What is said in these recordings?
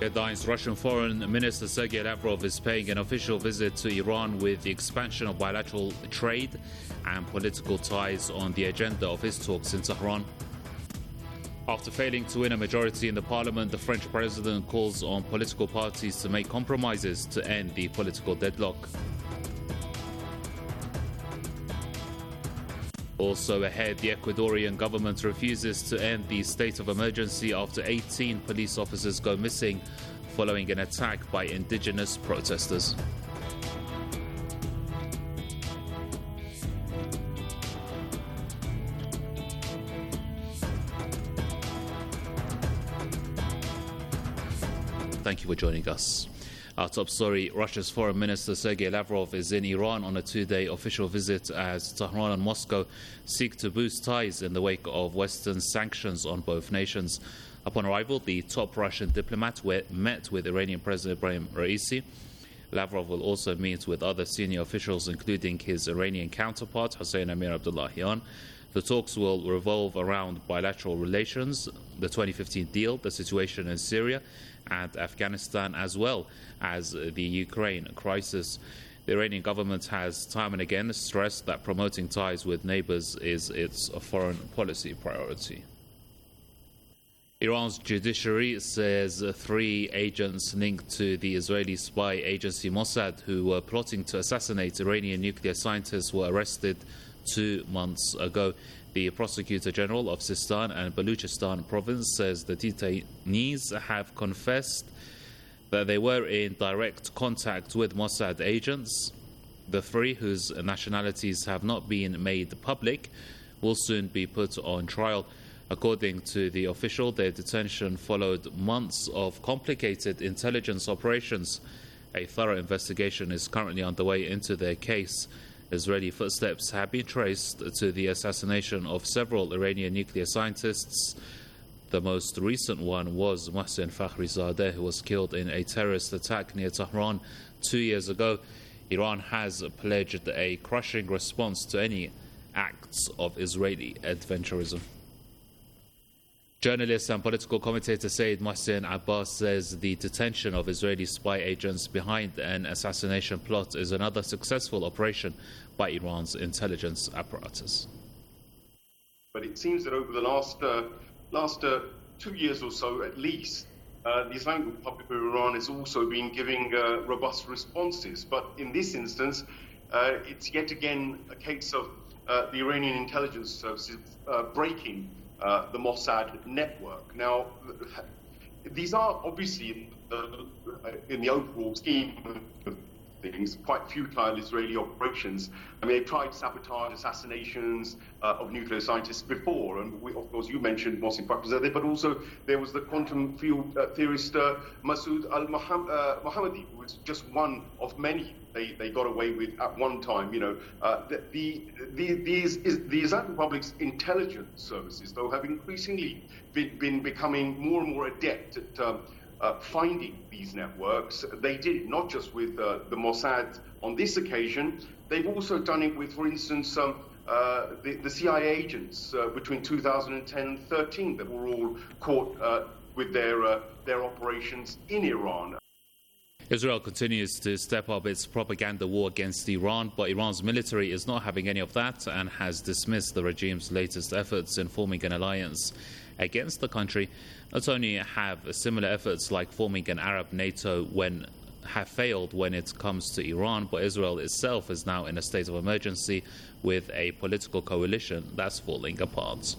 Headlines: Russian Foreign Minister Sergei Lavrov is paying an official visit to Iran with the expansion of bilateral trade and political ties on the agenda of his talks in Tehran. After failing to win a majority in the parliament, the French president calls on political parties to make compromises to end the political deadlock. Also ahead, the Ecuadorian government refuses to end the state of emergency after 18 police officers go missing following an attack by indigenous protesters. Thank you for joining us. Our top story: Russia's Foreign Minister Sergei Lavrov is in Iran on a two-day official visit as Tehran and Moscow seek to boost ties in the wake of Western sanctions on both nations. Upon arrival, the top Russian diplomat met with Iranian President Ibrahim Raisi. Lavrov will also meet with other senior officials, including his Iranian counterpart, Hossein Amir Abdullahian. The talks will revolve around bilateral relations, the 2015 deal, the situation in Syria and Afghanistan, as well as the Ukraine crisis. The Iranian government has time and again stressed that promoting ties with neighbors is its foreign policy priority. Iran's judiciary says 3 agents linked to the Israeli spy agency Mossad who were plotting to assassinate Iranian nuclear scientists were arrested 2 months ago. The Prosecutor General of Sistan and Baluchistan province says the detainees have confessed that they were in direct contact with Mossad agents. The 3, whose nationalities have not been made public, will soon be put on trial. According to the official, their detention followed months of complicated intelligence operations. A thorough investigation is currently underway into their case. Israeli footsteps have been traced to the assassination of several Iranian nuclear scientists. The most recent one was Mohsen Fakhrizadeh, who was killed in a terrorist attack near Tehran 2 years ago. Iran has pledged a crushing response to any acts of Israeli adventurism. Journalist and political commentator Saeed Mohsen Abbas says the detention of Israeli spy agents behind an assassination plot is another successful operation by Iran's intelligence apparatus. But it seems that over the last 2 years or so at least, the Islamic Republic of Iran has also been giving robust responses. But in this instance, it's yet again a case of the Iranian intelligence services breaking the Mossad network. Now, these are obviously, in the overall scheme of things, quite futile Israeli operations. I mean, they tried sabotage, assassinations of nuclear scientists before, and of course you mentioned Mohsen Fakhrizadeh, but also there was the quantum field theorist Masoud al-Mohammadi, who was just one of many they got away with at one time. You know, the Islamic Republic's intelligence services, though, have increasingly been becoming more and more adept at finding these networks. They did it not just with the Mossad on this occasion. They've also done it with, for instance, the CIA agents between 2010 and 2013 that were all caught with their operations in Iran. Israel continues to step up its propaganda war against Iran, but Iran's military is not having any of that and has dismissed the regime's latest efforts in forming an alliance against the country. Not only have similar efforts like forming an Arab NATO have failed when it comes to Iran, but Israel itself is now in a state of emergency with a political coalition that's falling apart.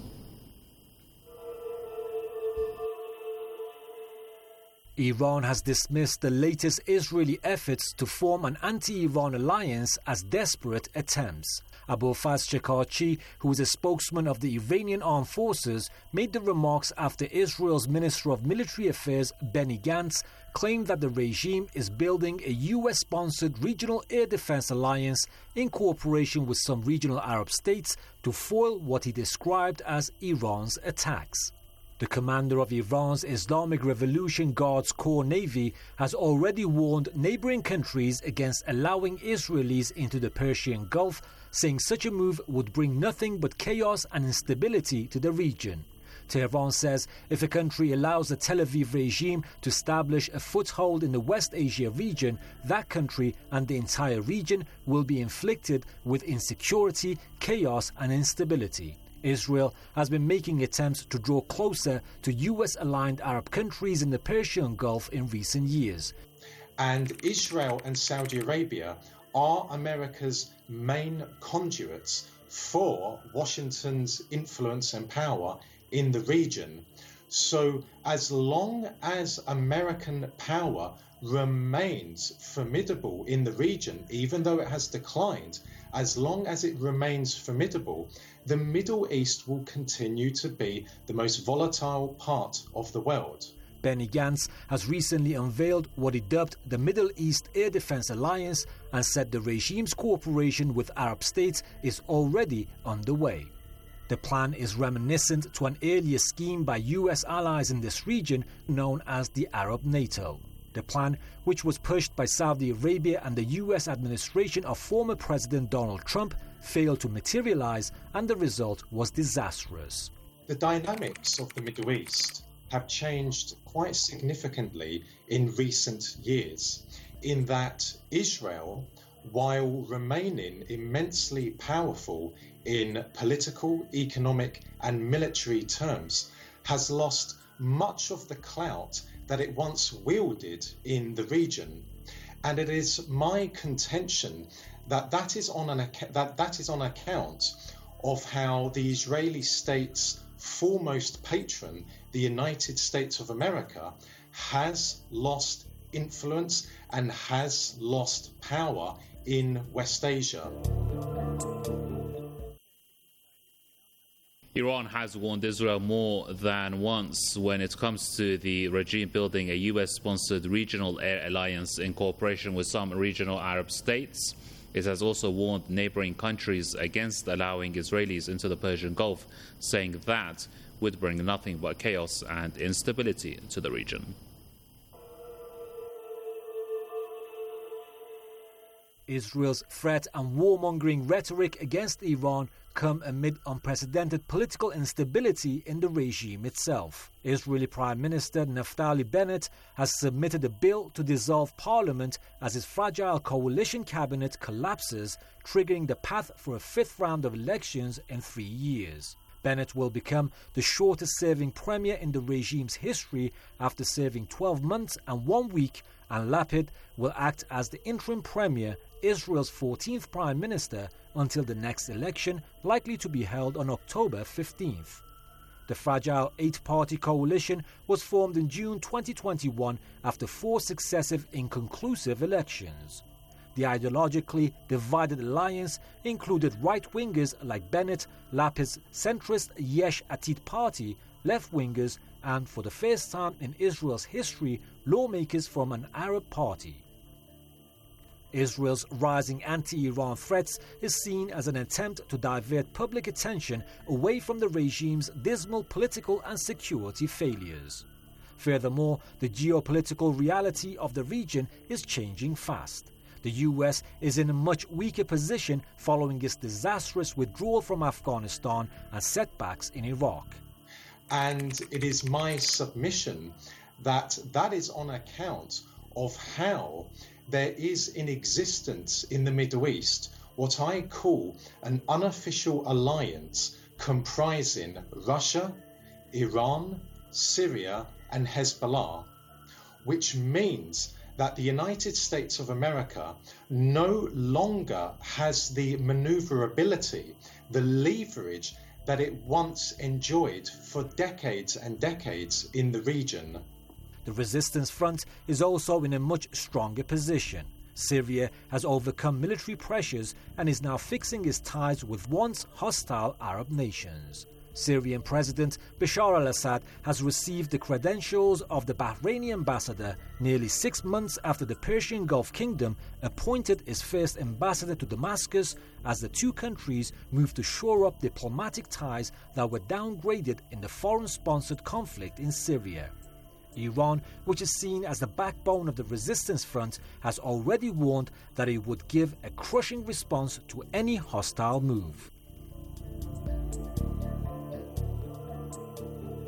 Iran has dismissed the latest Israeli efforts to form an anti-Iran alliance as desperate attempts. Abolfazl Shekarchi, who is a spokesman of the Iranian Armed Forces, made the remarks after Israel's Minister of Military Affairs, Benny Gantz, claimed that the regime is building a US-sponsored regional air defense alliance in cooperation with some regional Arab states to foil what he described as Iran's attacks. The commander of Iran's Islamic Revolution Guards Corps Navy has already warned neighboring countries against allowing Israelis into the Persian Gulf, saying such a move would bring nothing but chaos and instability to the region. Tehran says if a country allows the Tel Aviv regime to establish a foothold in the West Asia region, that country and the entire region will be inflicted with insecurity, chaos and instability. Israel has been making attempts to draw closer to US-aligned Arab countries in the Persian Gulf in recent years. And Israel and Saudi Arabia are America's main conduits for Washington's influence and power in the region. So as long as American power remains formidable in the region, even though it has declined, as long as it remains formidable, the Middle East will continue to be the most volatile part of the world. Benny Gantz has recently unveiled what he dubbed the Middle East Air Defense Alliance and said the regime's cooperation with Arab states is already underway. The plan is reminiscent to an earlier scheme by US allies in this region known as the Arab NATO. The plan, which was pushed by Saudi Arabia and the US administration of former President Donald Trump, failed to materialize and the result was disastrous. The dynamics of the Middle East have changed quite significantly in recent years, in that Israel, while remaining immensely powerful in political, economic and military terms, has lost much of the clout that it once wielded in the region. And it is my contention that that is on account of how the Israeli state's foremost patron, the United States of America, has lost influence and has lost power in West Asia. Iran has warned Israel more than once when it comes to the regime building a US-sponsored regional air alliance in cooperation with some regional Arab states. It has also warned neighboring countries against allowing Israelis into the Persian Gulf, saying that would bring nothing but chaos and instability to the region. Israel's threat and warmongering rhetoric against Iran come amid unprecedented political instability in the regime itself. Israeli Prime Minister Naftali Bennett has submitted a bill to dissolve parliament as his fragile coalition cabinet collapses, triggering the path for a fifth round of elections in 3 years. Bennett will become the shortest-serving premier in the regime's history after serving 12 months and 1 week, and Lapid will act as the interim premier, Israel's 14th prime minister, until the next election, likely to be held on October 15th. The fragile 8-party coalition was formed in June 2021 after 4 successive inconclusive elections. The ideologically divided alliance included right-wingers like Bennett, Lapid's centrist Yesh Atid party, left-wingers, and for the first time in Israel's history, lawmakers from an Arab party. Israel's rising anti-Iran threats is seen as an attempt to divert public attention away from the regime's dismal political and security failures. Furthermore, the geopolitical reality of the region is changing fast. The US is in a much weaker position following its disastrous withdrawal from Afghanistan and setbacks in Iraq. And it is my submission that that is on account of how there is in existence in the Middle East what I call an unofficial alliance comprising Russia, Iran, Syria and Hezbollah, which means that the United States of America no longer has the maneuverability, the leverage that it once enjoyed for decades and decades in the region. The resistance front is also in a much stronger position. Syria has overcome military pressures and is now fixing its ties with once hostile Arab nations. Syrian President Bashar al-Assad has received the credentials of the Bahraini ambassador nearly 6 months after the Persian Gulf Kingdom appointed its first ambassador to Damascus, as the two countries moved to shore up diplomatic ties that were downgraded in the foreign-sponsored conflict in Syria. Iran, which is seen as the backbone of the resistance front, has already warned that it would give a crushing response to any hostile move.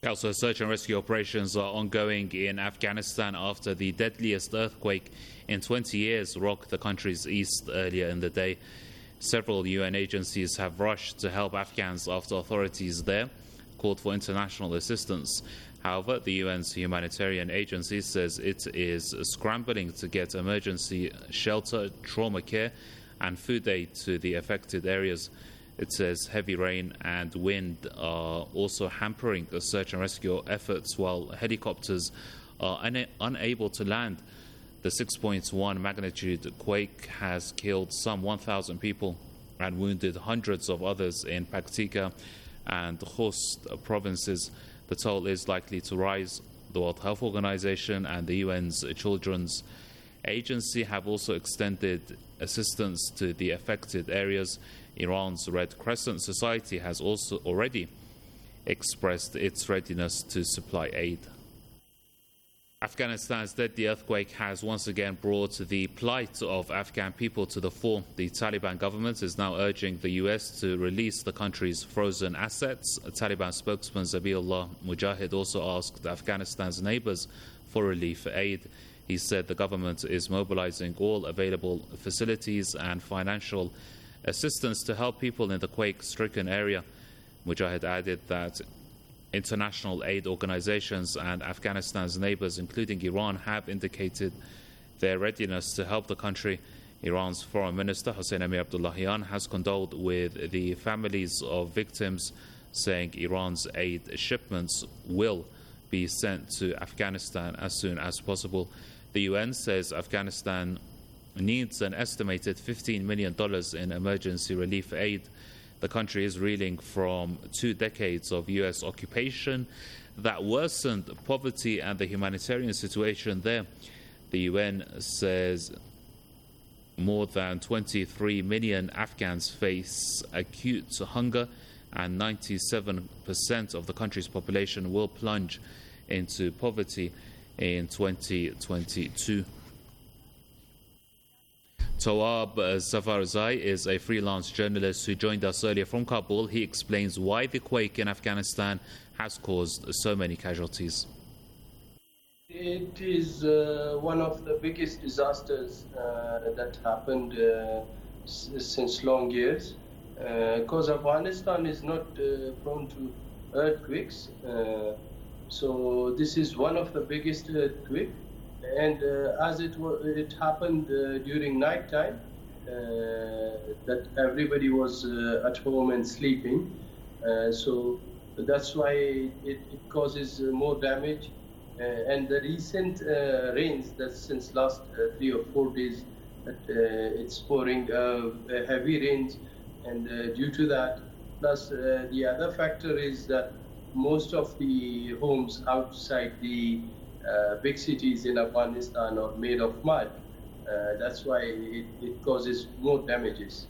Also, search and rescue operations are ongoing in Afghanistan after the deadliest earthquake in 20 years rocked the country's east earlier in the day. Several UN agencies have rushed to help Afghans after authorities there called for international assistance. However, the UN's humanitarian agency says it is scrambling to get emergency shelter, trauma care, and food aid to the affected areas. It says heavy rain and wind are also hampering the search and rescue efforts, while helicopters are unable to land. The 6.1 magnitude quake has killed some 1,000 people and wounded hundreds of others in Paktika and Khost provinces. The toll is likely to rise. The World Health Organization and the UN's Children's Agency have also extended assistance to the affected areas. Iran's Red Crescent Society has also already expressed its readiness to supply aid. Afghanistan's deadly earthquake has once again brought the plight of Afghan people to the fore. The Taliban government is now urging the US to release the country's frozen assets. Taliban spokesman Zabiullah Mujahid also asked Afghanistan's neighbors for relief aid. He said the government is mobilizing all available facilities and financial assistance to help people in the quake-stricken area. Mujahid added that international aid organizations and Afghanistan's neighbors, including Iran, have indicated their readiness to help the country. Iran's Foreign Minister Hossein Amir Abdullahian has condoled with the families of victims, saying Iran's aid shipments will be sent to Afghanistan as soon as possible. The UN says Afghanistan needs an estimated $15 million in emergency relief aid. The country is reeling from 2 decades of US occupation that worsened poverty and the humanitarian situation there. The UN says more than 23 million Afghans face acute hunger, and 97% of the country's population will plunge into poverty in 2022. Tawab Zafarzai is a freelance journalist who joined us earlier from Kabul. He explains why the quake in Afghanistan has caused so many casualties. It is one of the biggest disasters that happened since long years, because Afghanistan is not prone to earthquakes. So this is one of the biggest earthquakes. And as it happened during night time, that everybody was at home and sleeping, so that's why it causes more damage. And the recent rains, that since last 3 or 4 days, that it's pouring heavy rains, and due to that, plus the other factor is that most of the homes outside the big cities in Afghanistan are made of mud. That's why it causes more damages.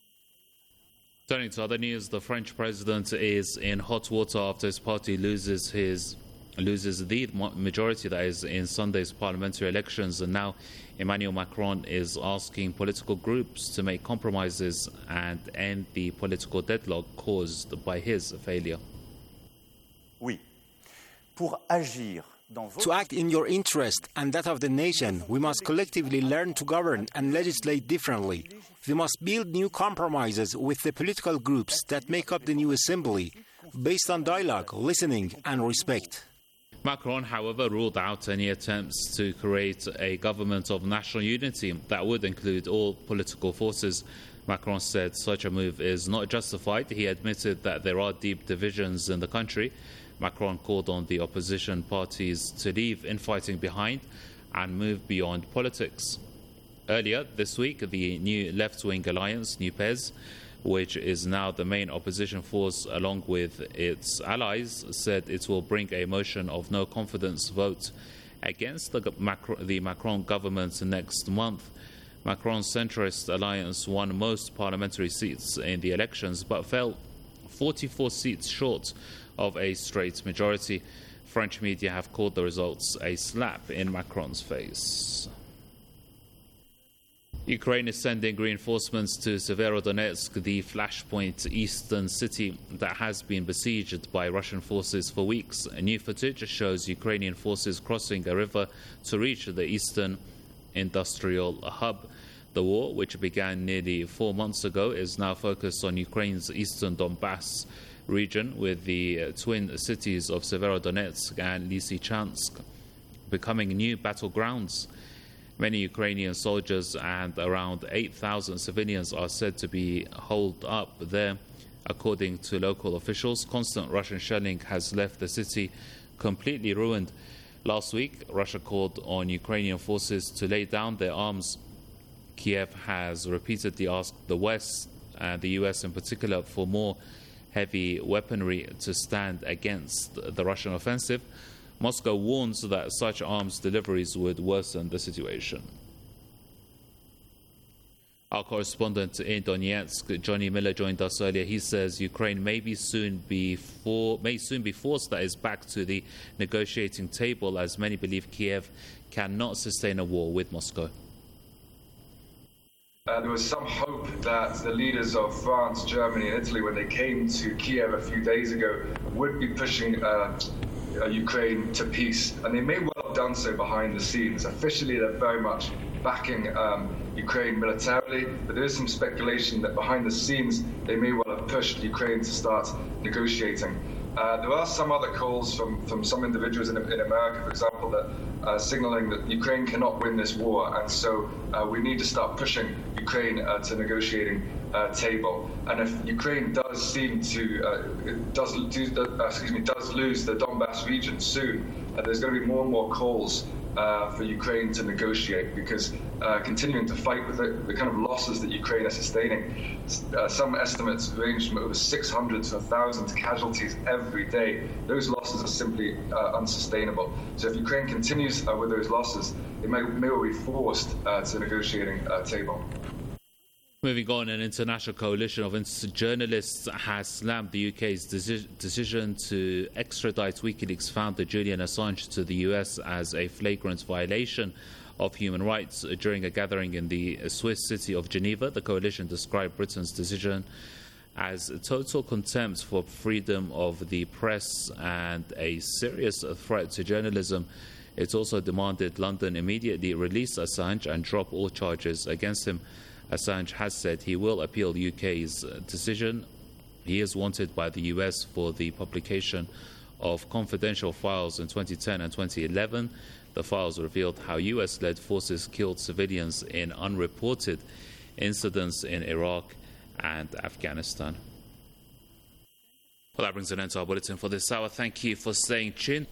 Turning to other news, the French president is in hot water after his party loses the majority, that is, in Sunday's parliamentary elections, and now Emmanuel Macron is asking political groups to make compromises and end the political deadlock caused by his failure. Oui. Pour agir. To act in your interest and that of the nation, we must collectively learn to govern and legislate differently. We must build new compromises with the political groups that make up the new assembly, based on dialogue, listening, and respect. Macron, however, ruled out any attempts to create a government of national unity that would include all political forces. Macron said such a move is not justified. He admitted that there are deep divisions in the country. Macron called on the opposition parties to leave infighting behind and move beyond politics. Earlier this week, the new left-wing alliance, NUPES, which is now the main opposition force along with its allies, said it will bring a motion of no confidence vote against the Macron government next month. Macron's centrist alliance won most parliamentary seats in the elections but fell 44 seats short of a straight majority. French media have called the results a slap in Macron's face. Ukraine is sending reinforcements to Severodonetsk, the flashpoint eastern city that has been besieged by Russian forces for weeks. New footage shows Ukrainian forces crossing a river to reach the eastern industrial hub. The war, which began nearly 4 months ago, is now focused on Ukraine's eastern Donbass region, with the twin cities of Severodonetsk and Lysychansk becoming new battlegrounds. Many Ukrainian soldiers and around 8,000 civilians are said to be holed up there. According to local officials, constant Russian shelling has left the city completely ruined. Last week, Russia called on Ukrainian forces to lay down their arms. Kiev has repeatedly asked the West, and the US in particular, for more heavy weaponry to stand against the Russian offensive. Moscow warns that such arms deliveries would worsen the situation. Our correspondent in Donetsk, Johnny Miller, joined us earlier. He says Ukraine may soon be forced, that is, back to the negotiating table, as many believe Kiev cannot sustain a war with Moscow. There was some hope that the leaders of France, Germany and Italy, when they came to Kiev a few days ago, would be pushing Ukraine to peace, and they may well have done so behind the scenes. Officially, they're very much backing Ukraine militarily, but there is some speculation that behind the scenes they may well have pushed Ukraine to start negotiating. There are some other calls from some individuals in America, for example, that signaling that Ukraine cannot win this war, and so we need to start pushing Ukraine to negotiating table. And if Ukraine does lose the Donbass region soon, there's going to be more and more calls for Ukraine to negotiate, because continuing to fight with the kind of losses that Ukraine is sustaining, some estimates range from over 600 to 1,000 casualties every day. Those losses are simply unsustainable. So if Ukraine continues with those losses, it may well be forced to a negotiating table. Moving on, an international coalition of journalists has slammed the UK's decision to extradite WikiLeaks founder Julian Assange to the US as a flagrant violation of human rights. During a gathering in the Swiss city of Geneva, the coalition described Britain's decision as a total contempt for freedom of the press and a serious threat to journalism. It also demanded London immediately release Assange and drop all charges against him. Assange has said he will appeal the UK's decision. He is wanted by the US for the publication of confidential files in 2010 and 2011. The files revealed how US-led forces killed civilians in unreported incidents in Iraq and Afghanistan. Well, that brings an end to our bulletin for this hour. Thank you for staying tuned.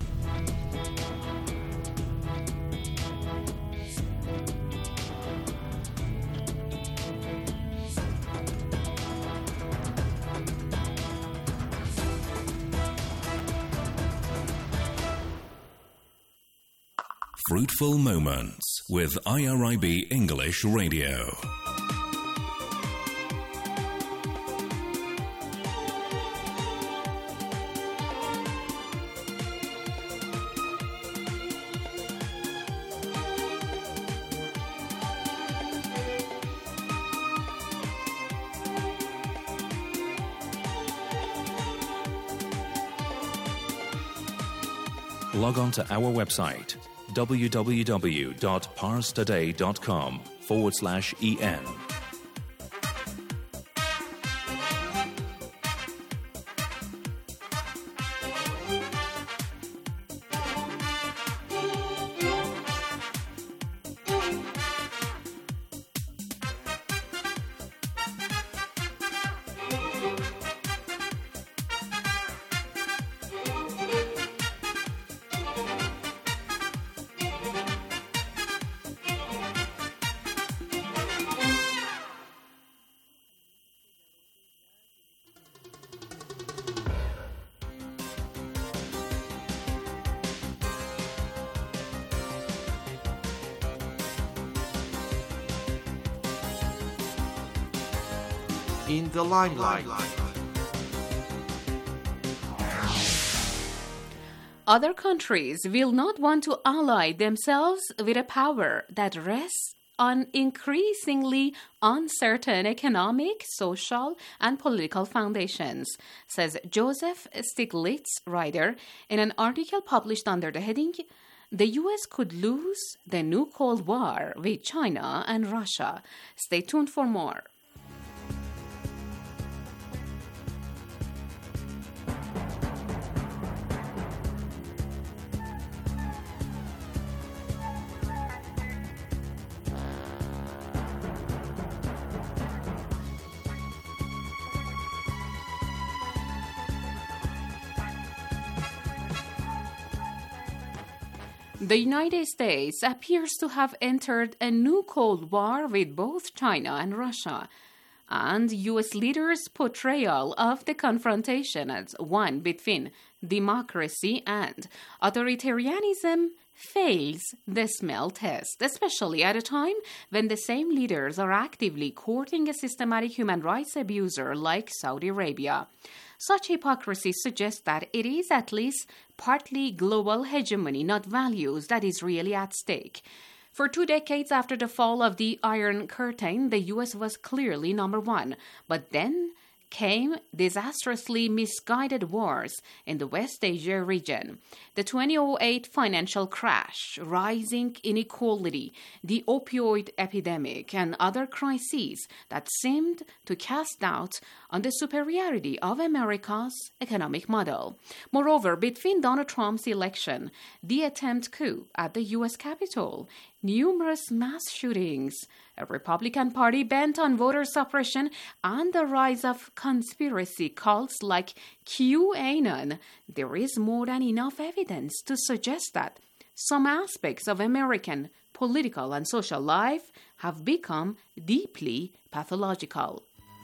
Fruitful Moments with IRIB English Radio. Log on to our website www.parstoday.com/en. In the limelight. Other countries will not want to ally themselves with a power that rests on increasingly uncertain economic, social, and political foundations, says Joseph Stiglitz, writer, in an article published under the heading, "The U.S. could lose the new Cold War with China and Russia." Stay tuned for more. The United States appears to have entered a new Cold War with both China and Russia, and U.S. leaders' portrayal of the confrontation as one between democracy and authoritarianism fails the smell test, especially at a time when the same leaders are actively courting a systematic human rights abuser like Saudi Arabia. Such hypocrisy suggests that it is at least partly global hegemony, not values, that is really at stake. For 2 decades after the fall of the Iron Curtain, the U.S. was clearly number one, but then came disastrously misguided wars in the West Asia region. The 2008 financial crash, rising inequality, the opioid epidemic, and other crises that seemed to cast doubt on the superiority of America's economic model. Moreover, between Donald Trump's election, the attempt coup at the U.S. Capitol, numerous mass shootings, a Republican Party bent on voter suppression, and the rise of conspiracy cults like QAnon, there is more than enough evidence to suggest that some aspects of American political and social life have become deeply pathological.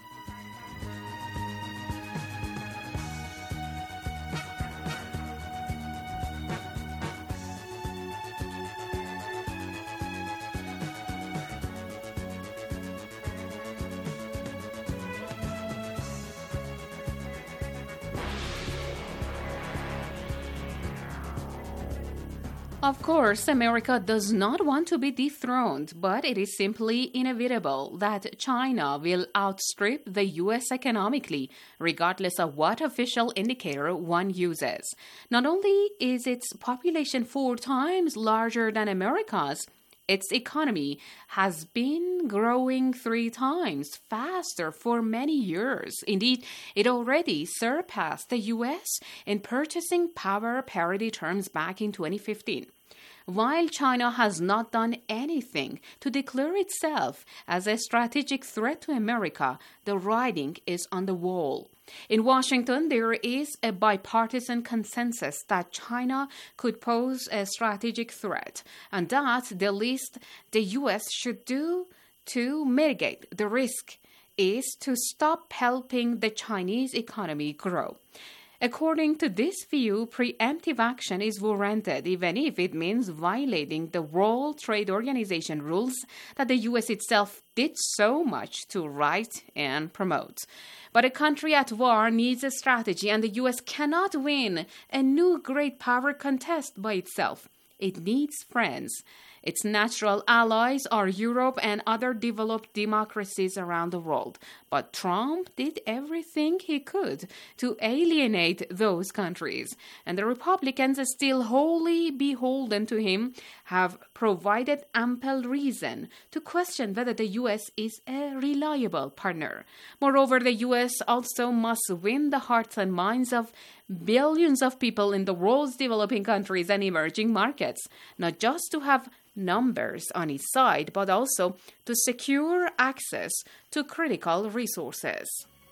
Of course, America does not want to be dethroned, but it is simply inevitable that China will outstrip the U.S. economically, regardless of what official indicator one uses. Not only is its population 4 times larger than America's, its economy has been growing 3 times faster for many years. Indeed, it already surpassed the U.S. in purchasing power parity terms back in 2015. While China has not done anything to declare itself as a strategic threat to America, the writing is on the wall. In Washington, there is a bipartisan consensus that China could pose a strategic threat, and that the least the U.S. should do to mitigate the risk is to stop helping the Chinese economy grow. According to this view, preemptive action is warranted, even if it means violating the World Trade Organization rules that the U.S. itself did so much to write and promote. But a country at war needs a strategy, and the U.S. cannot win a new great power contest by itself. It needs friends. Its natural allies are Europe and other developed democracies around the world. But Trump did everything he could to alienate those countries. And the Republicans, still wholly beholden to him, have provided ample reason to question whether the U.S. is a reliable partner. Moreover, the U.S. also must win the hearts and minds of billions of people in the world's developing countries and emerging markets, not just to have numbers on its side, but also to secure access to critical resources.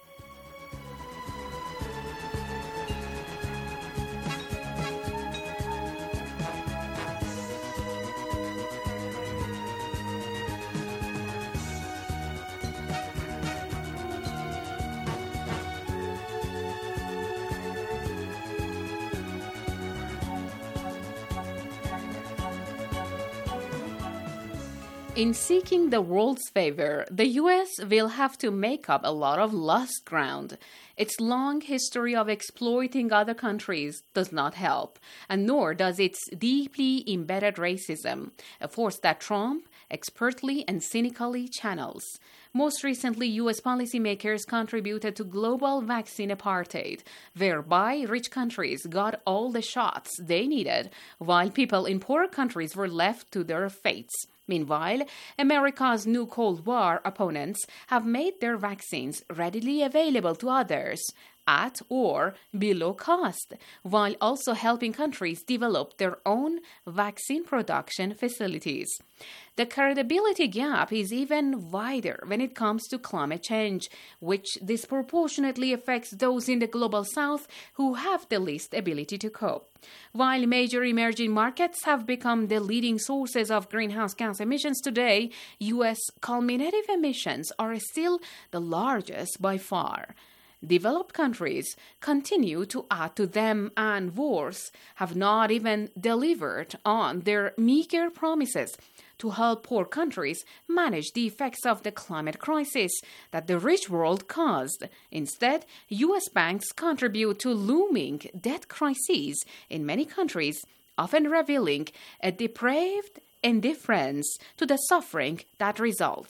In seeking the world's favor, the U.S. will have to make up a lot of lost ground. Its long history of exploiting other countries does not help, and nor does its deeply embedded racism, a force that Trump expertly and cynically channels. Most recently, U.S. policymakers contributed to global vaccine apartheid, whereby rich countries got all the shots they needed, while people in poorer countries were left to their fates. Meanwhile, America's new Cold War opponents have made their vaccines readily available to others at or below cost, while also helping countries develop their own vaccine production facilities. The credibility gap is even wider when it comes to climate change, which disproportionately affects those in the global south who have the least ability to cope. While major emerging markets have become the leading sources of greenhouse gas emissions today, U.S. cumulative emissions are still the largest by far. Developed countries continue to add to them and worse, have not even delivered on their meager promises to help poor countries manage the effects of the climate crisis that the rich world caused. Instead, U.S. banks contribute to looming debt crises in many countries, often revealing a depraved indifference to the suffering that results.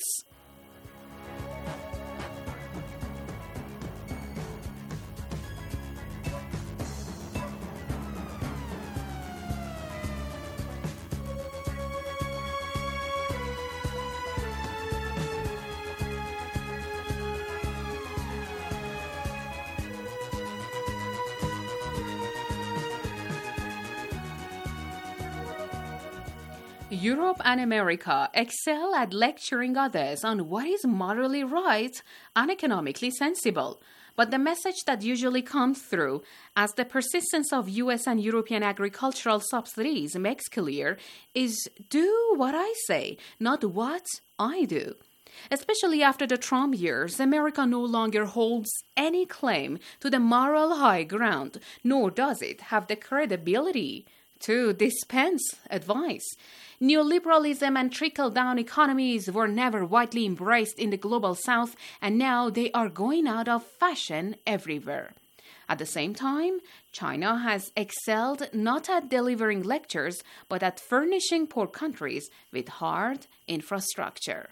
Europe and America excel at lecturing others on what is morally right and economically sensible. But the message that usually comes through as the persistence of US and European agricultural subsidies makes clear is do what I say, not what I do. Especially after the Trump years, America no longer holds any claim to the moral high ground, nor does it have the credibility to dispense advice. Neoliberalism and trickle-down economies were never widely embraced in the global south, and now they are going out of fashion everywhere. At the same time, China has excelled not at delivering lectures, but at furnishing poor countries with hard infrastructure.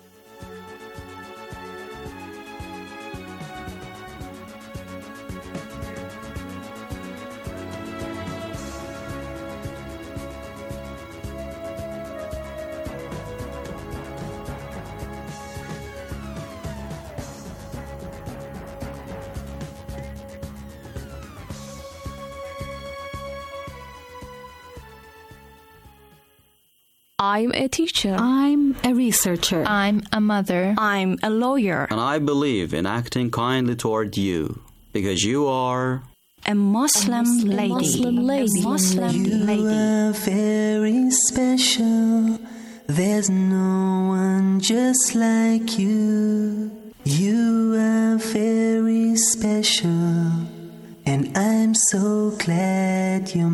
I'm a teacher. I'm a researcher. I'm a mother. I'm a lawyer. And I believe in acting kindly toward you, because you are a Muslim lady. You are very special. There's no one just like you. You are very special, and I'm so glad you're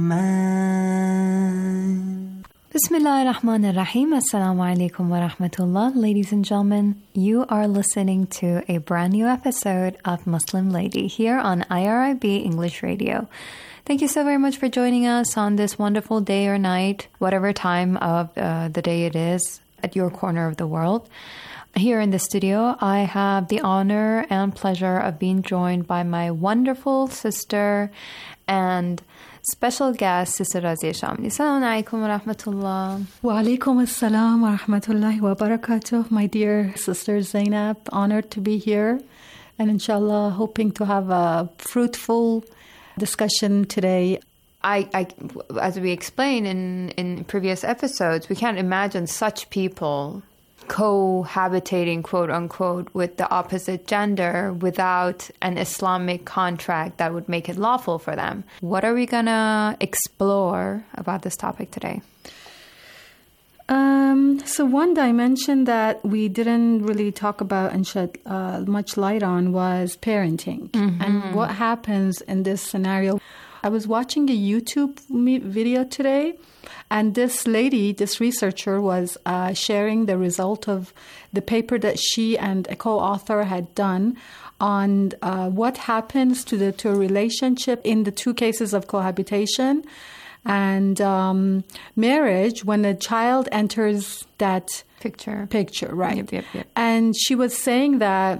mine. Bismillah ar-Rahman ar-Rahim. Assalamu alaikum wa rahmatullah. Ladies and gentlemen, you are listening to a brand new episode of Muslim Lady here on IRIB English Radio. Thank you so very much for joining us on this wonderful day or night, whatever time of the day it is at your corner of the world. Here in the studio, I have the honor and pleasure of being joined by my wonderful sister and special guest, Sister Razia Shamli. Assalamu alaikum wa rahmatullah. Wa alaikum assalam wa rahmatullahi wa barakatuh. My dear sister Zainab, honored to be here. And inshallah, hoping to have a fruitful discussion today. As we explained in previous episodes, we can't imagine such people cohabitating, quote unquote, with the opposite gender without an Islamic contract that would make it lawful for them. What are we going to explore about this topic today? So one dimension that we didn't really talk about and shed much light on was parenting. Mm-hmm. And what happens in this scenario I was watching a YouTube video today, and this lady, this researcher, was sharing the result of the paper that she and a co-author had done on what happens to a relationship in the two cases of cohabitation and marriage when a child enters that picture, right? Yep. And she was saying that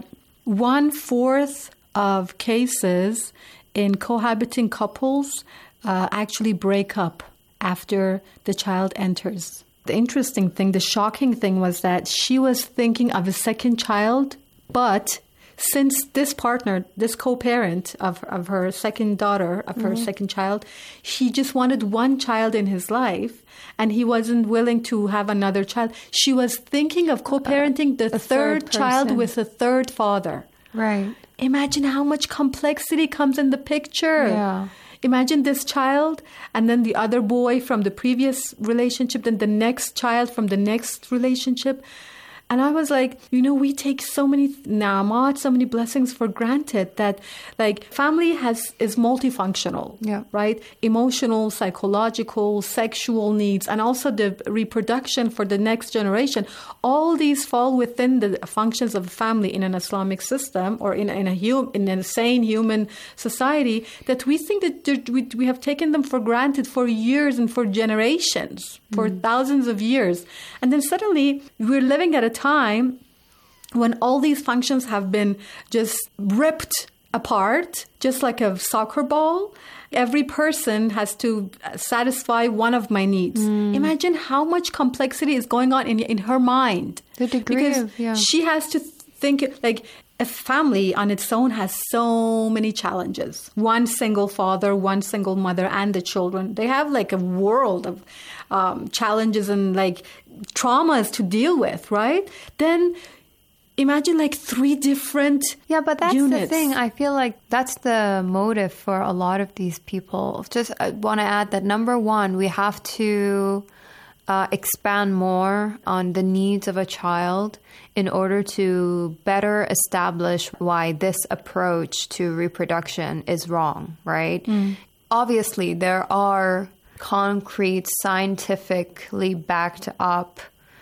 1/4 of cases in cohabiting couples actually break up after the child enters. The interesting thing, the shocking thing was that she was thinking of a second child, but since this partner, this co-parent of her second daughter, of her second child, he just wanted one child in his life and he wasn't willing to have another child. She was thinking of co-parenting the third child with a third father. Right. Imagine how much complexity comes in the picture. Yeah. Imagine this child and then the other boy from the previous relationship, then the next child from the next relationship. And I was like, we take so many na'amat, so many blessings for granted that like family is multifunctional, right? Emotional, psychological, sexual needs, and also the reproduction for the next generation. All these fall within the functions of a family in an Islamic system or in a sane human society that we think that we have taken them for granted for years and for generations, for thousands of years. And then suddenly we're living at a time when all these functions have been just ripped apart, just like a soccer ball. Every person has to satisfy one of my needs. Imagine how much complexity is going on in her mind. The degree because she has to think like a family on its own has so many challenges. One single father, one single mother, and the children. They have like a world of challenges and like traumas to deal with, right? Then imagine like 3 different but that's units. the thing. I feel like that's the motive for a lot of these people. Just I want to add that number one, we have to expand more on the needs of a child in order to better establish why this approach to reproduction is wrong, right? Obviously, there are concrete, scientifically backed up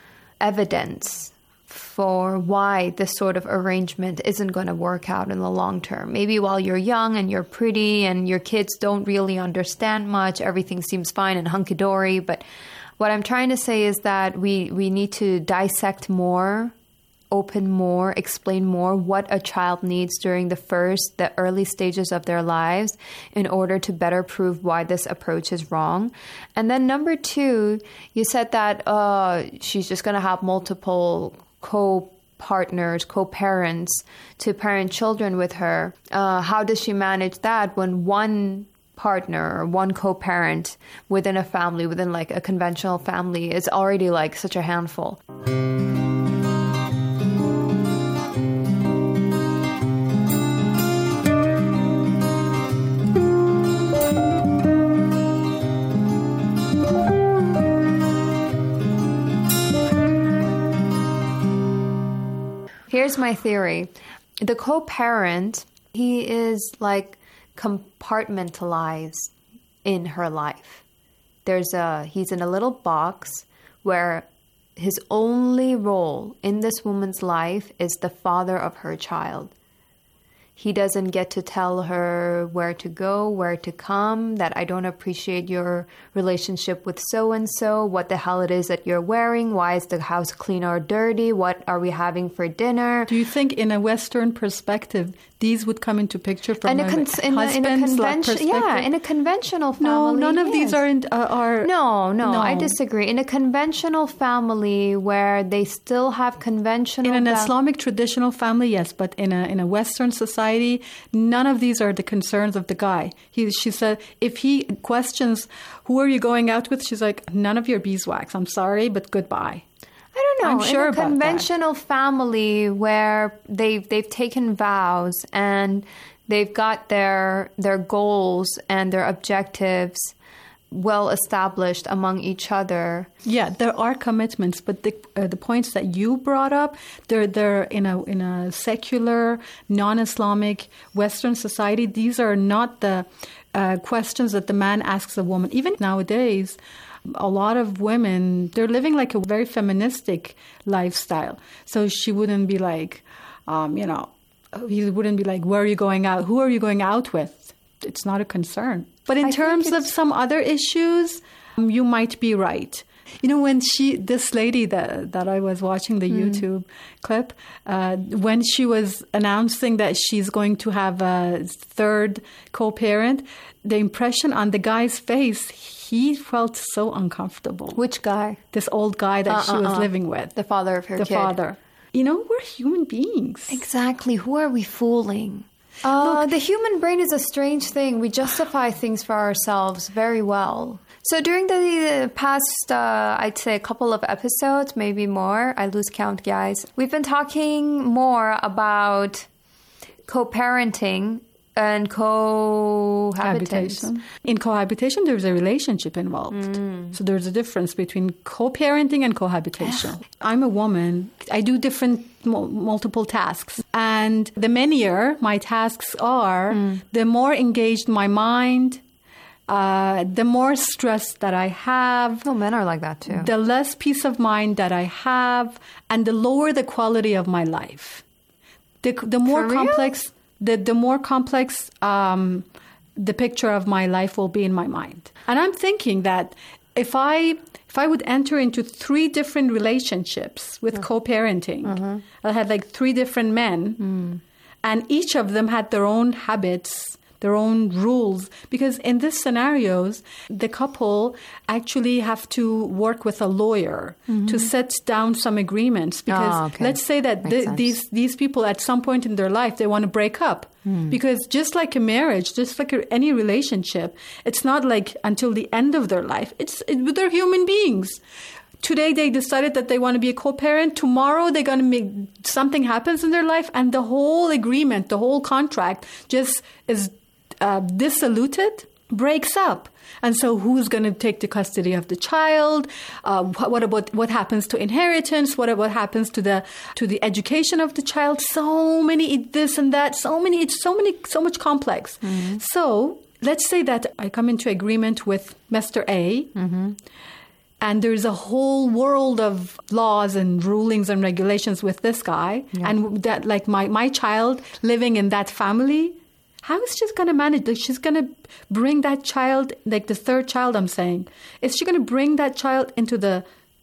evidence for why this sort of arrangement isn't going to work out in the long term. Maybe while you're young and you're pretty and your kids don't really understand much, everything seems fine and hunky-dory. But what I'm trying to say is that we need to dissect more, open more, explain more what a child needs during the early stages of their lives in order to better prove why this approach is wrong. And then number 2, you said that she's just going to have multiple co-partners, co-parents to parent children with her. How does she manage that when one partner or one co-parent within a family, within like a conventional family, is already like such a handful? Here's my theory. The co-parent, he is like compartmentalized in her life. He's in a little box where his only role in this woman's life is the father of her child. He doesn't get to tell her where to go, where to come, that I don't appreciate your relationship with so-and-so, what the hell it is that you're wearing, why is the house clean or dirty, what are we having for dinner. Do you think in a Western perspective, these would come into picture from a husband's perspective? Yeah, in a conventional family. No, none of these are... No, I disagree. In a conventional family where they still have conventional... In an Islamic traditional family, yes, but in a Western society, none of these are the concerns of the guy. She said, if he questions, who are you going out with? She's like, none of your beeswax. I'm sorry, but goodbye. I don't know. I'm sure in a conventional family where they've taken vows and they've got their goals and their objectives, well established among each other. Yeah, there are commitments, but the points that you brought up, they're in a secular, non-Islamic Western society. These are not the questions that the man asks a woman. Even nowadays, a lot of women, they're living like a very feministic lifestyle. So she wouldn't be like, he wouldn't be like, where are you going out? Who are you going out with? It's not a concern. But in terms of some other issues, you might be right. You know, when this lady that I was watching the YouTube clip, when she was announcing that she's going to have a third co-parent, the impression on the guy's face, he felt so uncomfortable. Which guy? This old guy that she was living with. The father of her kid. The father. You know, we're human beings. Exactly. Who are we fooling? The human brain is a strange thing. We justify things for ourselves very well. So during the past, I'd say a couple of episodes, maybe more, I lose count, guys, we've been talking more about co-parenting and cohabitance. In cohabitation, there's a relationship involved. So there's a difference between co-parenting and cohabitation. I'm a woman. I do different multiple tasks. And the manier my tasks are, the more engaged my mind, the more stress that I have. Oh, men are like that too. The less peace of mind that I have, and the lower the quality of my life. The more complex... The more complex the picture of my life will be in my mind. And I'm thinking that if I would enter into 3 different relationships with co-parenting, I had like 3 different men, and each of them had their own habits, their own rules, because in these scenarios, the couple actually have to work with a lawyer to set down some agreements. Because let's say that these people at some point in their life, they want to break up. Because just like a marriage, just like any relationship, it's not like until the end of their life. They're human beings. Today they decided that they want to be a co-parent. Tomorrow they're going to make something happens in their life, and the whole agreement, the whole contract just is dissoluted, breaks up. And so who's going to take the custody of the child? What happens to inheritance? What happens to the education of the child? So many this and that, so much complex. So let's say that I come into agreement with Mr. A, and there's a whole world of laws and rulings and regulations with this guy, and that like my child living in that family. How is she going to manage? Like, she's going to bring that child, like the third child I'm saying, is she going to bring that child into the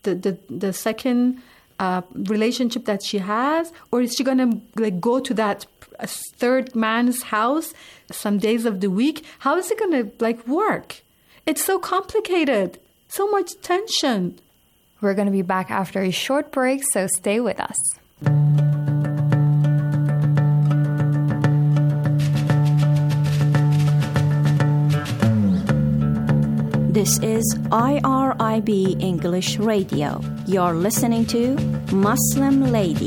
second relationship that she has? Or is she going to like go to that third man's house some days of the week? How is it going to like work? It's so complicated. So much tension. We're going to be back after a short break, so stay with us. This is IRIB English Radio. You're listening to Muslim Lady.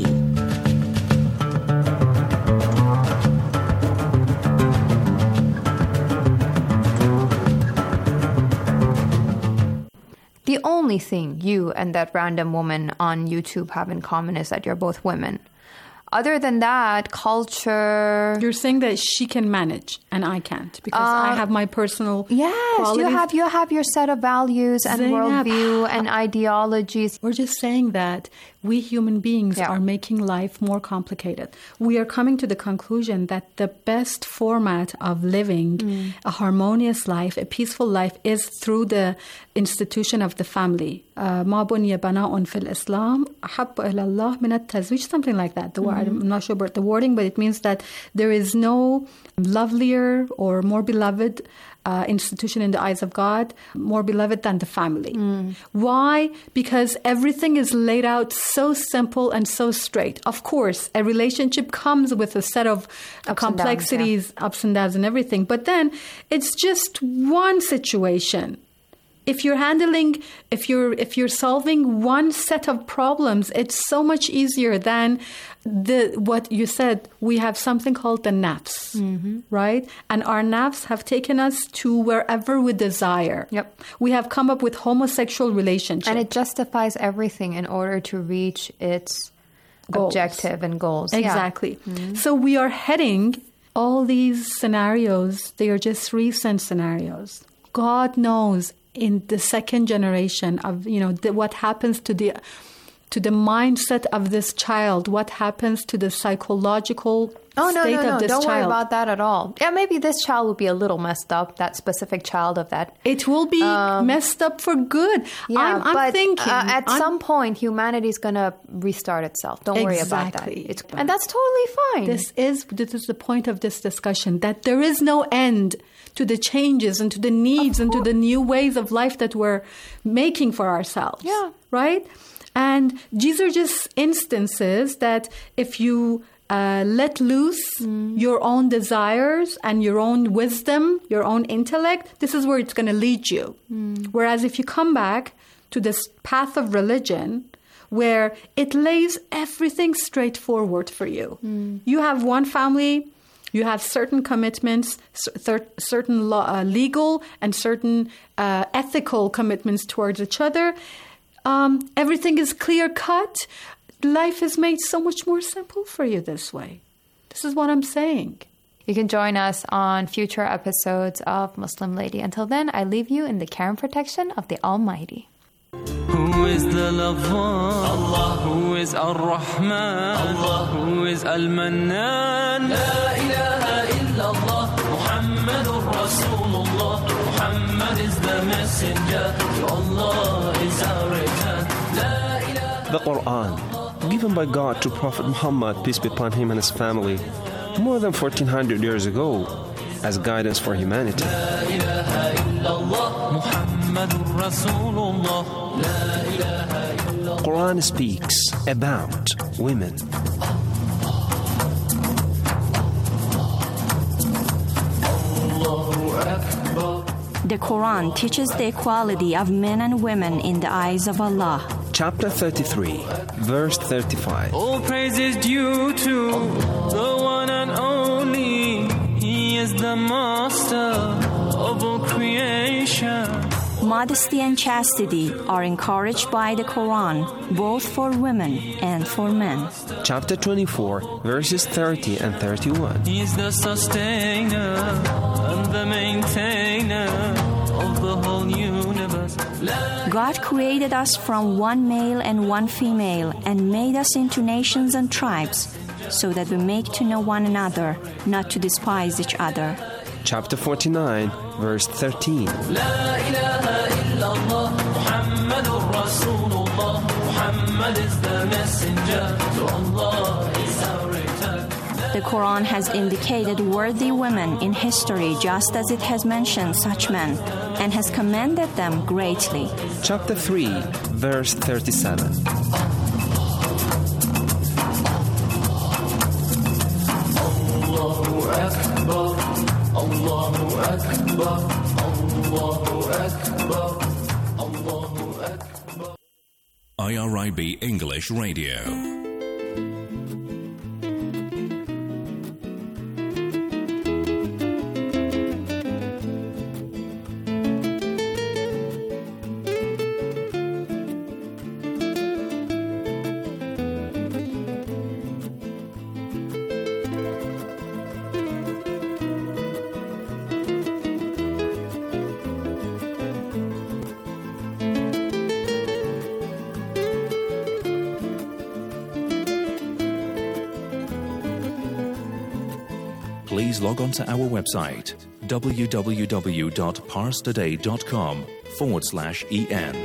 The only thing you and that random woman on YouTube have in common is that you're both women. Other than that, culture... You're saying that she can manage and I can't because I have my personal qualities. You have your set of values and worldview and ideologies. We're just saying that we human beings are making life more complicated. We are coming to the conclusion that the best format of living a harmonious life, a peaceful life, is through the institution of the family. ما بني بناء في الإسلام أحب إلى الله من التزويج, something like that. I'm not sure about the wording, but it means that there is no lovelier or more beloved institution in the eyes of God, more beloved than the family. Why? Because everything is laid out so simple and so straight. Of course, a relationship comes with a set of complexities, ups and downs and everything. But then it's just one situation. if you're solving one set of problems, it's so much easier than what you said. We have something called the nafs, right? And our nafs have taken us to wherever we desire. Yep. We have come up with homosexual relationships. And it justifies everything in order to reach its objective and goals. Exactly. Yeah. So we are heading, all these scenarios, they are just recent scenarios. God knows in the second generation of, what happens to the mindset of this child, what happens to the psychological state of this child. Don't worry about that at all. Yeah, maybe this child will be a little messed up, that specific child of that. It will be messed up for good. Yeah, I'm thinking. At some point, humanity is going to restart itself. Don't worry about that. And that's totally fine. This is the point of this discussion, that there is no end to the changes and to the needs and to the new ways of life that we're making for ourselves. Yeah. Right? And these are just instances that if you let loose your own desires and your own wisdom, your own intellect, this is where it's going to lead you. Whereas if you come back to this path of religion, where it lays everything straightforward for you. You have one family, you have certain commitments, certain legal and certain ethical commitments towards each other. Everything is clear-cut. Life is made so much more simple for you this way. This is what I'm saying. You can join us on future episodes of Muslim Lady. Until then, I leave you in the care and protection of the Almighty. Who is the lover? Allah. Who is Ar-Rahman? Allah. Who is Al-Mannan? La ilaha illallah. Muhammadur Rasulullah. Muhammad is the messenger. To Allah is our return. La ilaha. The Quran, given by God to Prophet Muhammad, peace be upon him and his family, more than 1400 years ago, as guidance for humanity. La ilaha illallah. Muhammadur Rasulullah. La ilaha illallah. Quran speaks about women. The Quran teaches the equality of men and women in the eyes of Allah. Chapter 33, verse 35. All praise is due to the one and only. He is the master of all creation. Modesty and chastity are encouraged by the Quran, both for women and for men. Chapter 24, verses 30 and 31. He is the sustainer and the maintainer of the whole universe. God created us from one male and one female and made us into nations and tribes so that we make to know one another, not to despise each other. Chapter 49, verse 13. La ilaha illallah, Muhammadur Rasulullah. Muhammad is the messenger, to Allah is our return. The Quran has indicated worthy women in history just as it has mentioned such men and has commended them greatly. Chapter 3, verse 37. Allahu Akbar, Allahu Akbar, Allahu Akbar, Allahu Akbar. IRIB English Radio. Please log on to our website www.parstoday.com/en.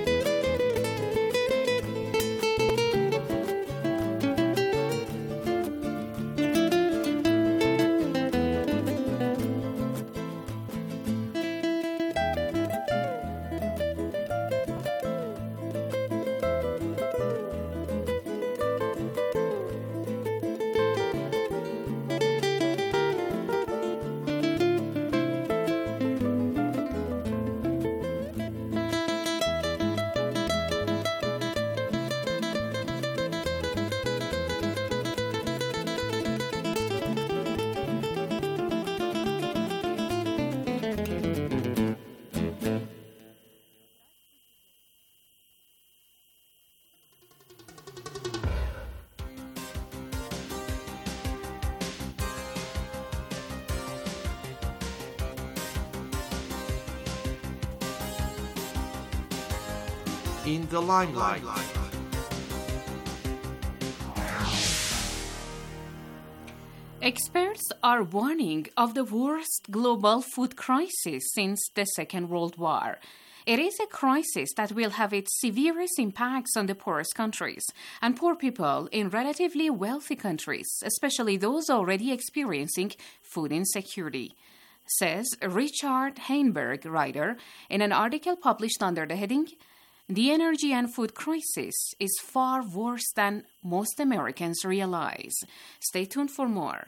In the limelight. Experts are warning of the worst global food crisis since the Second World War. It is a crisis that will have its severest impacts on the poorest countries and poor people in relatively wealthy countries, especially those already experiencing food insecurity, says Richard Heinberg, writer, in an article published under the heading, "The energy and food crisis is far worse than most Americans realize." Stay tuned for more.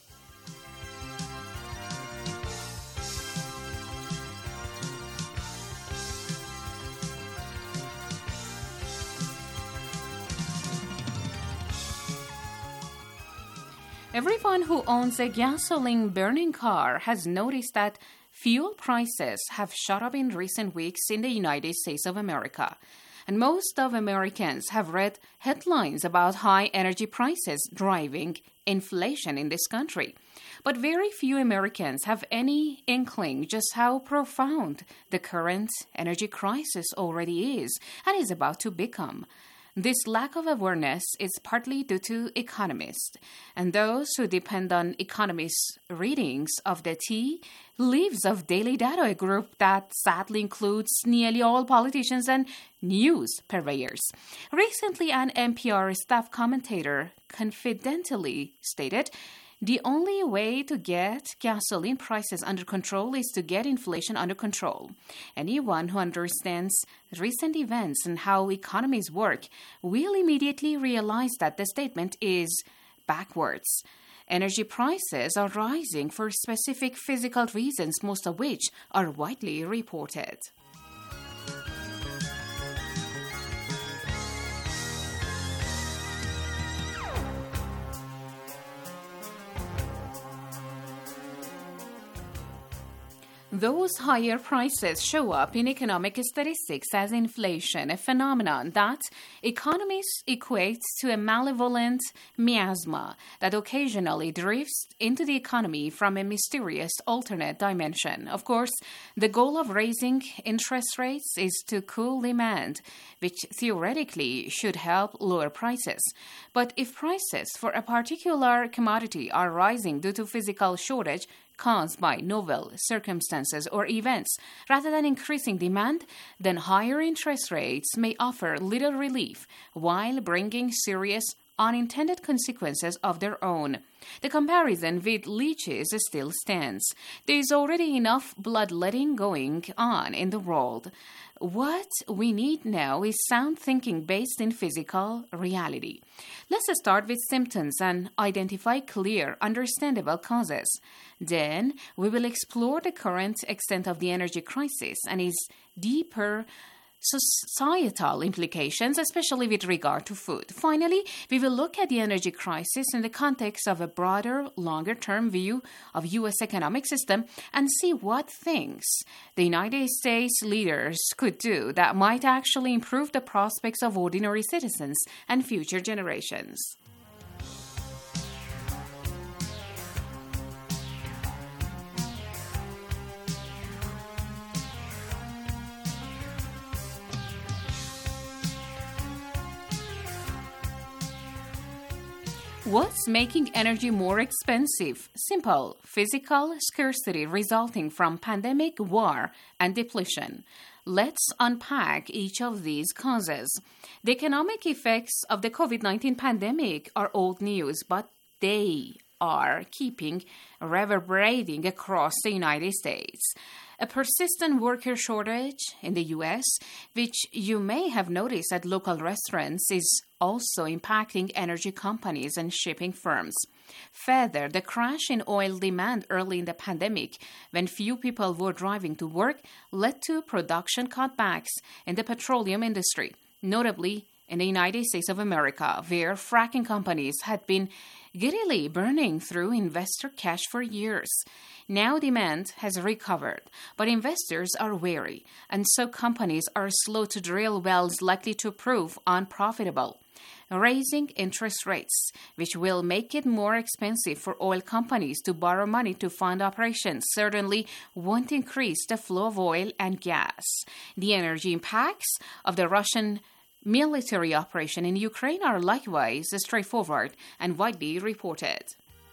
Everyone who owns a gasoline-burning car has noticed that fuel prices have shot up in recent weeks in the United States of America. And most of Americans have read headlines about high energy prices driving inflation in this country. But very few Americans have any inkling just how profound the current energy crisis already is and is about to become. This lack of awareness is partly due to economists, and those who depend on economists' readings of the tea leaves of Daily Data, a group that sadly includes nearly all politicians and news purveyors. Recently, an NPR staff commentator confidentially stated, "The only way to get gasoline prices under control is to get inflation under control." Anyone who understands recent events and how economies work will immediately realize that the statement is backwards. Energy prices are rising for specific physical reasons, most of which are widely reported. Those higher prices show up in economic statistics as inflation, a phenomenon that economists equate to a malevolent miasma that occasionally drifts into the economy from a mysterious alternate dimension. Of course, the goal of raising interest rates is to cool demand, which theoretically should help lower prices. But if prices for a particular commodity are rising due to physical shortage, caused by novel circumstances or events, rather than increasing demand, then higher interest rates may offer little relief while bringing serious unintended consequences of their own. The comparison with leeches still stands. There is already enough bloodletting going on in the world. What we need now is sound thinking based in physical reality. Let's start with symptoms and identify clear, understandable causes. Then we will explore the current extent of the energy crisis and its deeper societal implications, especially with regard to food. Finally, we will look at the energy crisis in the context of a broader, longer-term view of U.S. economic system and see what things the United States leaders could do that might actually improve the prospects of ordinary citizens and future generations. What's making energy more expensive? Simple, physical scarcity resulting from pandemic, war, and depletion. Let's unpack each of these causes. The economic effects of the COVID-19 pandemic are old news, but they are keeping reverberating across the United States. A persistent worker shortage in the U.S., which you may have noticed at local restaurants, is also impacting energy companies and shipping firms. Further, the crash in oil demand early in the pandemic, when few people were driving to work, led to production cutbacks in the petroleum industry, notably in the United States of America, where fracking companies had been giddily burning through investor cash for years. Now demand has recovered, but investors are wary, and so companies are slow to drill wells likely to prove unprofitable. Raising interest rates, which will make it more expensive for oil companies to borrow money to fund operations, certainly won't increase the flow of oil and gas. The energy impacts of the Russian military operation in Ukraine are likewise straightforward and widely reported.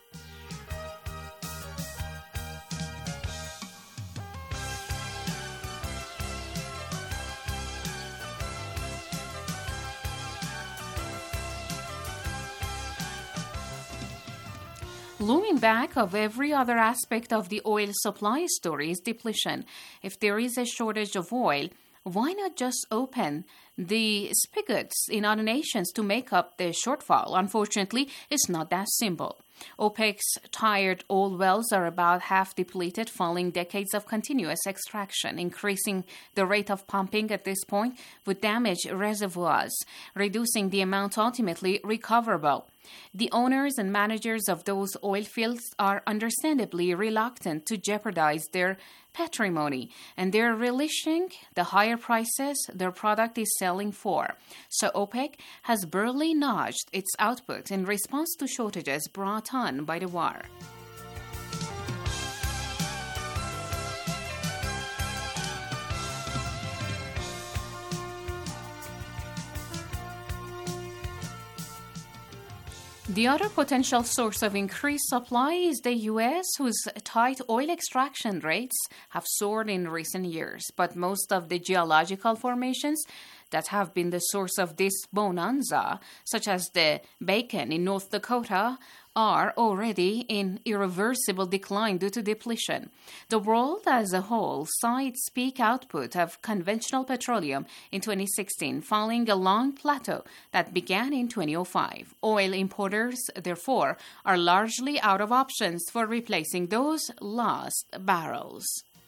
Looming back of every other aspect of the oil supply story is depletion. If there is a shortage of oil, why not just open the spigots in other nations to make up the shortfall? Unfortunately, it's not that simple. OPEC's tired oil wells are about half depleted following decades of continuous extraction. Increasing the rate of pumping at this point would damage reservoirs, reducing the amount ultimately recoverable. The owners and managers of those oil fields are understandably reluctant to jeopardize their patrimony, and they're relishing the higher prices their product is selling for. So OPEC has barely nudged its output in response to shortages brought on by the war. The other potential source of increased supply is the U.S., whose tight oil extraction rates have soared in recent years. But most of the geological formations that have been the source of this bonanza, such as the Bakken in North Dakota, are already in irreversible decline due to depletion. The world as a whole saw its peak output of conventional petroleum in 2016, following a long plateau that began in 2005. Oil importers, therefore, are largely out of options for replacing those lost barrels.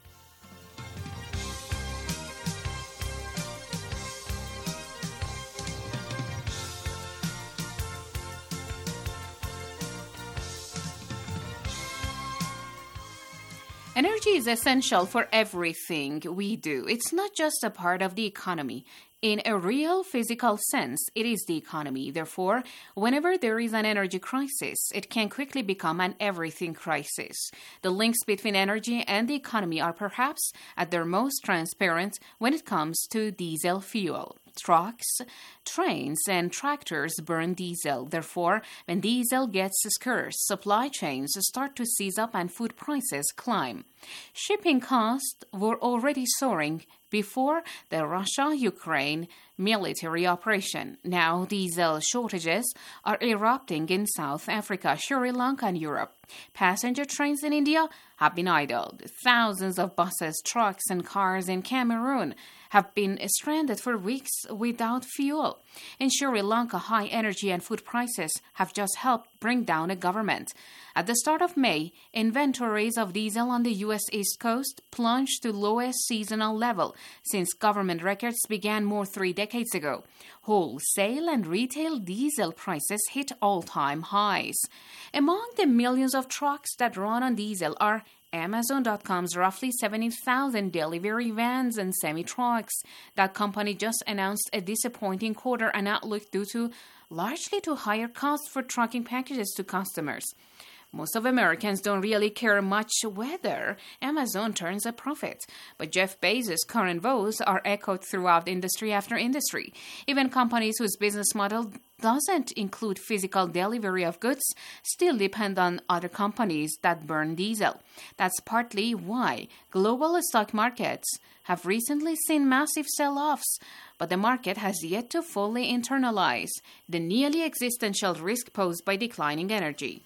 Energy is essential for everything we do. It's not just a part of the economy. In a real physical sense, it is the economy. Therefore, whenever there is an energy crisis, it can quickly become an everything crisis. The links between energy and the economy are perhaps at their most transparent when it comes to diesel fuel. Trucks, trains, and tractors burn diesel. Therefore, when diesel gets scarce, supply chains start to seize up and food prices climb. Shipping costs were already soaring before the Russia-Ukraine military operation. Now, diesel shortages are erupting in South Africa, Sri Lanka, and Europe. Passenger trains in India have been idled. Thousands of buses, trucks, and cars in Cameroon have been stranded for weeks without fuel. In Sri Lanka, high energy and food prices have just helped bring down a government. At the start of May, inventories of diesel on the U.S. East Coast plunged to lowest seasonal level since government records began more 3 decades ago. Wholesale and retail diesel prices hit all-time highs. Among the millions of trucks that run on diesel are Amazon.com's roughly 70,000 delivery vans and semi-trucks. That company just announced a disappointing quarter and outlook due largely to higher costs for trucking packages to customers. Most of Americans don't really care much whether Amazon turns a profit, but Jeff Bezos' current woes are echoed throughout industry after industry. Even companies whose business model doesn't include physical delivery of goods still depend on other companies that burn diesel. That's partly why global stock markets have recently seen massive sell-offs, but the market has yet to fully internalize the nearly existential risk posed by declining energy.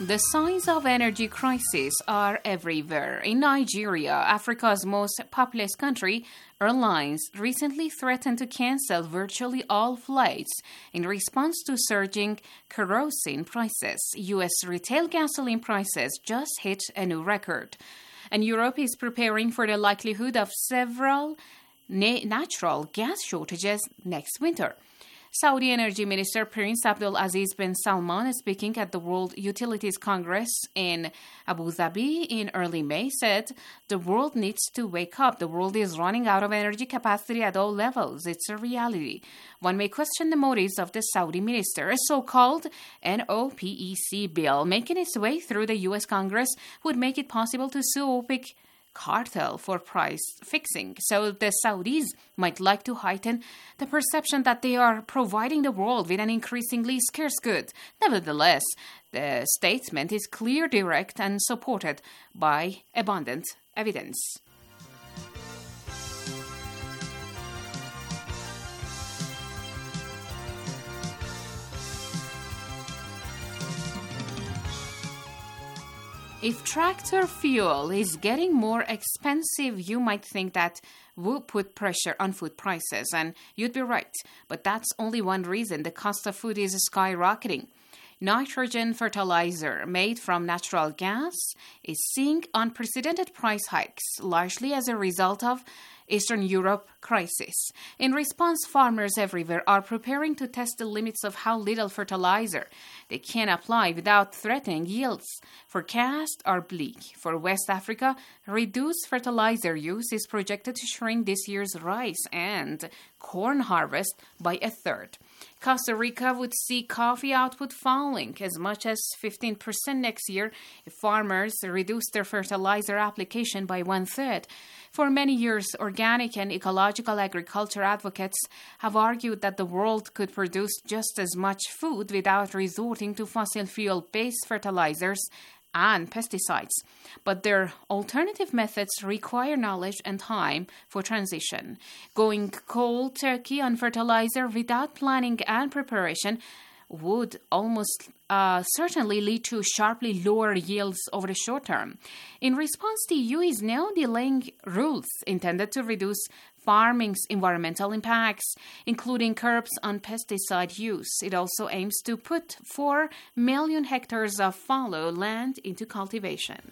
The signs of energy crisis are everywhere. In Nigeria, Africa's most populous country, airlines recently threatened to cancel virtually all flights in response to surging kerosene prices. U.S. retail gasoline prices just hit a new record. And Europe is preparing for the likelihood of several natural gas shortages next winter. Saudi Energy Minister Prince Abdul Aziz bin Salman, speaking at the World Utilities Congress in Abu Dhabi in early May, said the world needs to wake up. The world is running out of energy capacity at all levels. It's a reality. One may question the motives of the Saudi minister. A so-called NOPEC bill making its way through the U.S. Congress would make it possible to sue OPEC cartel for price fixing. So the Saudis might like to heighten the perception that they are providing the world with an increasingly scarce good. Nevertheless, the statement is clear, direct, and supported by abundant evidence. If tractor fuel is getting more expensive, you might think that will put pressure on food prices, and you'd be right. But that's only one reason the cost of food is skyrocketing. Nitrogen fertilizer made from natural gas is seeing unprecedented price hikes, largely as a result of Eastern Europe crisis. In response, farmers everywhere are preparing to test the limits of how little fertilizer they can apply without threatening yields. Forecasts are bleak. For West Africa, reduced fertilizer use is projected to shrink this year's rice and corn harvest by a third. Costa Rica would see coffee output falling as much as 15% next year if farmers reduce their fertilizer application by one-third. For many years, organic and ecological agriculture advocates have argued that the world could produce just as much food without resorting to fossil fuel-based fertilizers and pesticides. But their alternative methods require knowledge and time for transition. Going cold turkey on fertilizer without planning and preparation would almost certainly lead to sharply lower yields over the short term. In response, the EU is now delaying rules intended to reduce farming's environmental impacts, including curbs on pesticide use. It also aims to put 4 million hectares of fallow land into cultivation.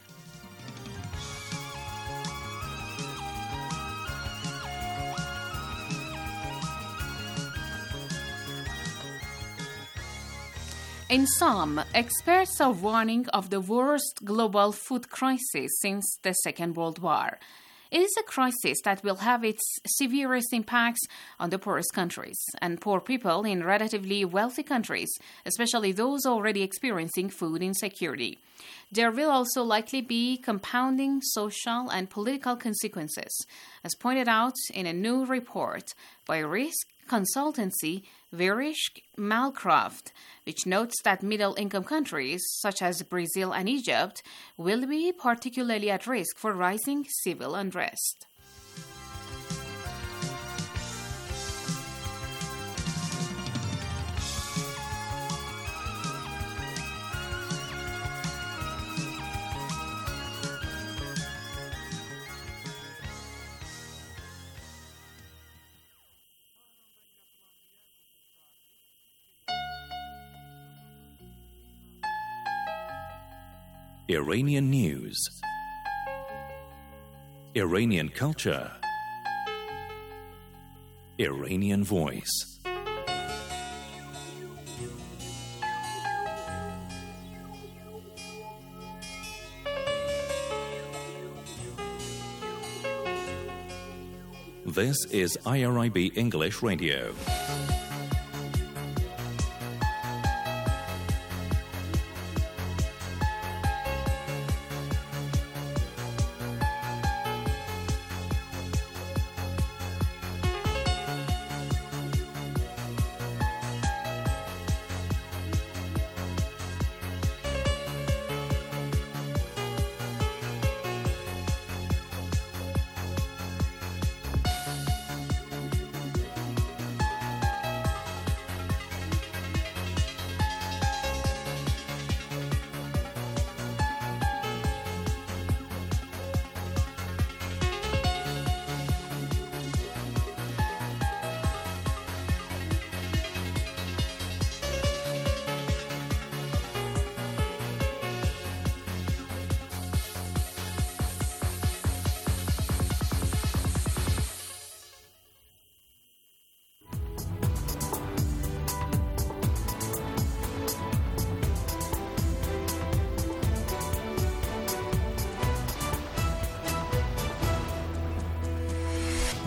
In sum, experts are warning of the worst global food crisis since the Second World War. It is a crisis that will have its severest impacts on the poorest countries and poor people in relatively wealthy countries, especially those already experiencing food insecurity. There will also likely be compounding social and political consequences, as pointed out in a new report by risk consultancy Verisk Malcroft, which notes that middle-income countries such as Brazil and Egypt will be particularly at risk for rising civil unrest. Iranian news, Iranian culture, Iranian voice. This is IRIB English Radio.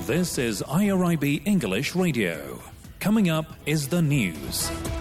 This is IRIB English Radio. Coming up is the news.